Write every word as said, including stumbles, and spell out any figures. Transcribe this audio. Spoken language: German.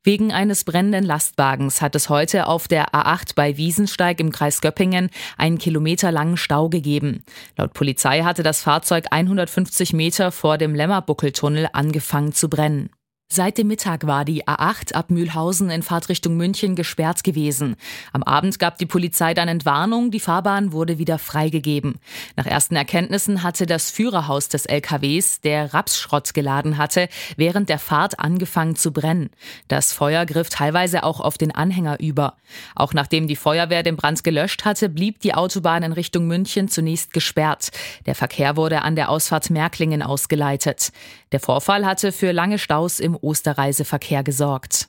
Wegen eines brennenden Lastwagens hat es heute auf der A acht bei Wiesensteig im Kreis Göppingen einen kilometerlangen Stau gegeben. Laut Polizei hatte das Fahrzeug hundertfünfzig Meter vor dem Lämmerbuckeltunnel angefangen zu brennen. Seit dem Mittag war die A acht ab Mühlhausen in Fahrtrichtung München gesperrt gewesen. Am Abend gab die Polizei dann Entwarnung, die Fahrbahn wurde wieder freigegeben. Nach ersten Erkenntnissen hatte das Führerhaus des L K Ws, der Rapsschrott geladen hatte, während der Fahrt angefangen zu brennen. Das Feuer griff teilweise auch auf den Anhänger über. Auch nachdem die Feuerwehr den Brand gelöscht hatte, blieb die Autobahn in Richtung München zunächst gesperrt. Der Verkehr wurde an der Ausfahrt Märklingen ausgeleitet. Der Vorfall hatte für lange Staus im Osterreiseverkehr gesorgt.